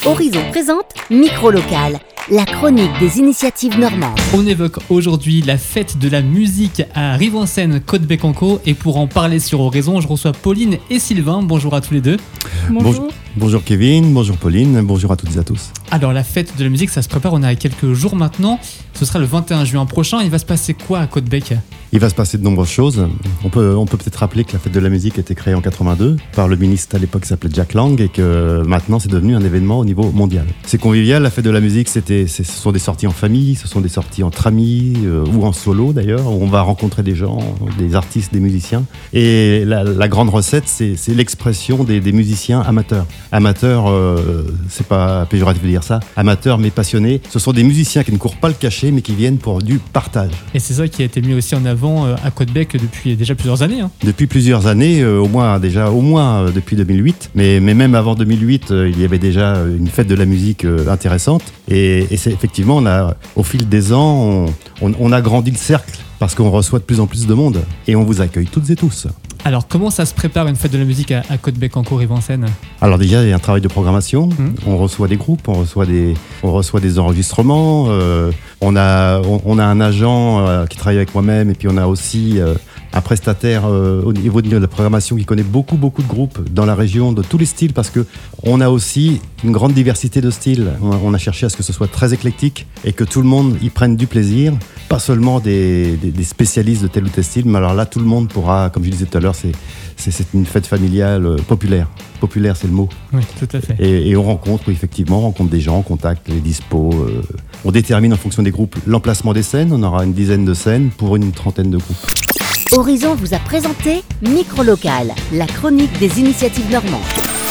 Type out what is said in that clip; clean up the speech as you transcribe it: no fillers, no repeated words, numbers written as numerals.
Horizon présente Micro-Local, la chronique des initiatives normandes. On évoque aujourd'hui la fête de la musique à Rive-en-Seine-Côte-Bécancour et pour en parler sur Horizon, je reçois Pauline et Sylvain. Bonjour à tous les deux. Bonjour. Bonjour Kevin, bonjour Pauline, bonjour à toutes et à tous. Alors la fête de la musique, ça se prépare, on a quelques jours maintenant. Ce sera le 21 juin prochain. Il va se passer quoi à Côte-Bec ? Il va se passer de nombreuses choses. On peut peut-être rappeler que la fête de la musique a été créée en 82 par le ministre à l'époque qui s'appelait Jack Lang et que maintenant c'est devenu un événement au niveau mondial. C'est convivial, la fête de la musique, ce sont des sorties en famille, ce sont des sorties entre amis ou en solo d'ailleurs, où on va rencontrer des gens, des artistes, des musiciens. Et la grande recette, c'est l'expression des musiciens amateurs. Amateurs, c'est pas péjoratif de dire ça, amateurs mais passionnés. Ce sont des musiciens qui ne courent pas le cachet mais qui viennent pour du partage. Et c'est ça qui a été mis aussi en avant à Côte-Bec depuis déjà plusieurs années. Depuis plusieurs années, au moins depuis 2008. Mais même avant 2008, il y avait déjà une fête de la musique intéressante. Et c'est effectivement, au fil des ans, on a grandi le cercle parce qu'on reçoit de plus en plus de monde. Et on vous accueille toutes et tous. Alors, comment ça se prépare une fête de la musique à Côte-Bec-en-Cour, Rive-en-Seine ? Alors déjà, il y a un travail de programmation. On reçoit des groupes, on reçoit des enregistrements. On a un agent qui travaille avec moi-même et puis on a aussi un prestataire au niveau de la programmation qui connaît beaucoup de groupes dans la région de tous les styles parce que on a aussi une grande diversité de styles. On a cherché à ce que ce soit très éclectique et que tout le monde y prenne du plaisir, pas seulement des spécialistes de tel ou tel style, mais alors là tout le monde pourra, comme je disais tout à l'heure, c'est une fête familiale populaire. Populaire, c'est le mot. Oui, tout à fait. Et on rencontre des gens, on contacte les dispos. On détermine en fonction des groupes l'emplacement des scènes. On aura une dizaine de scènes pour une trentaine de groupes. Horizon vous a présenté Micro-Local, la chronique des initiatives normandes.